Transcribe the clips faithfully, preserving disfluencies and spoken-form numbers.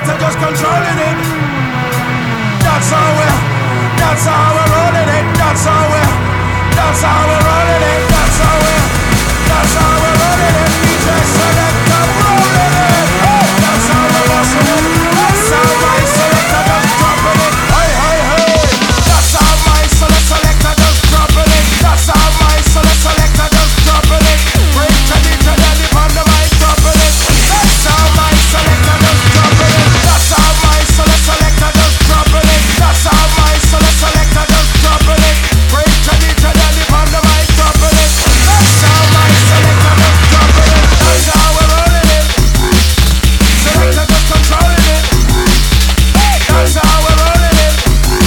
Selector just controlling it. That's how we're, that's how we're rolling it. That's how we're, that's how we're rolling it. That's how we're, that's how we're rolling it. D J Selector rolling it. Hey, that's how we're rolling it. That's how my selector just dropping it. Hey, hey, hey. That's how my selector just dropping it. That's how my selector just dropping it. Break to D J Danny on the mic dropping it. That's how my selector just dropping it. That's how my selector just dropping it. That's how my selector just dropping it. Break to D J Danny on the mic dropping it. That's how my selector just dropping it. That's how we're rolling it. Selector just controlling it. That's how we're rolling it.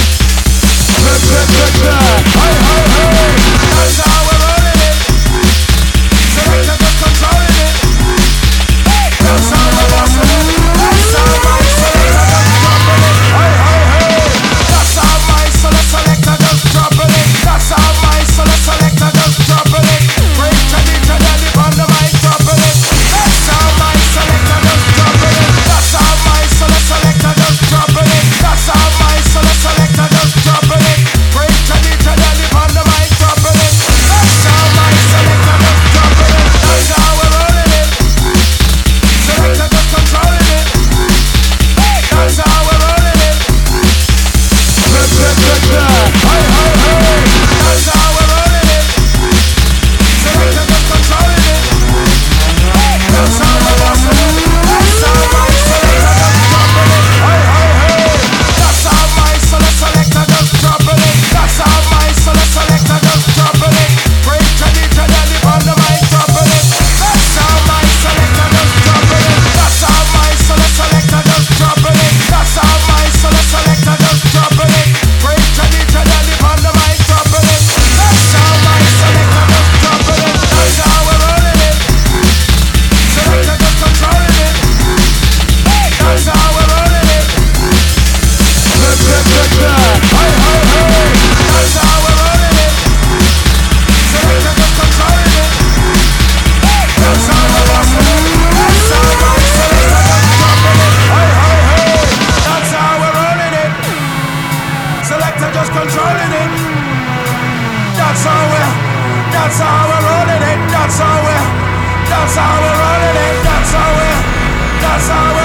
Hey, hey, hey. That's how we're rolling it. Selector just controlling it. That's how we're rolling it. That's how my selector just dropping it. Hey, hey, hey. That's how my selector just dropping it. That's how my selector just dropping it. Break to D J Danny on the mic dropping it. That's how my selector just dropping it. That's how my selector just dropping it. That's how my selector just dropping it. Break to D J Danny on the mic dropping it. That's how my selector just dropping it. That's how we're rolling it. Selector just controlling it. That's how we're rolling it. Hey, hey, hey. That's how we're rolling it. Selector just controlling it. That's how we're rolling it. That's how my selector just dropping it. Hey, hey, hey. That's how my selector just dropping it. That's how my selector just dropping it. Break to D J Danny on the mic dropping it. That's how my selector just dropping it. That's how my selector just dropping it. That's how my selector just dropping it. Break to D J Danny on the mic dropping it. That's how my selector just dropping it. That's how we're rolling it. Selector just controlling it. That's how we're rolling it. Hey, hey, hey. That's how we're rolling it. Selector just controlling it. That's how we're rolling it. That's how my selector just dropping it. Hey, hey, hey. That's how we're rolling it. Selector just controlling it. That's how we're, that's how we're rolling it. That's how we're, that's how we're rolling it. That's how we're, that's how we're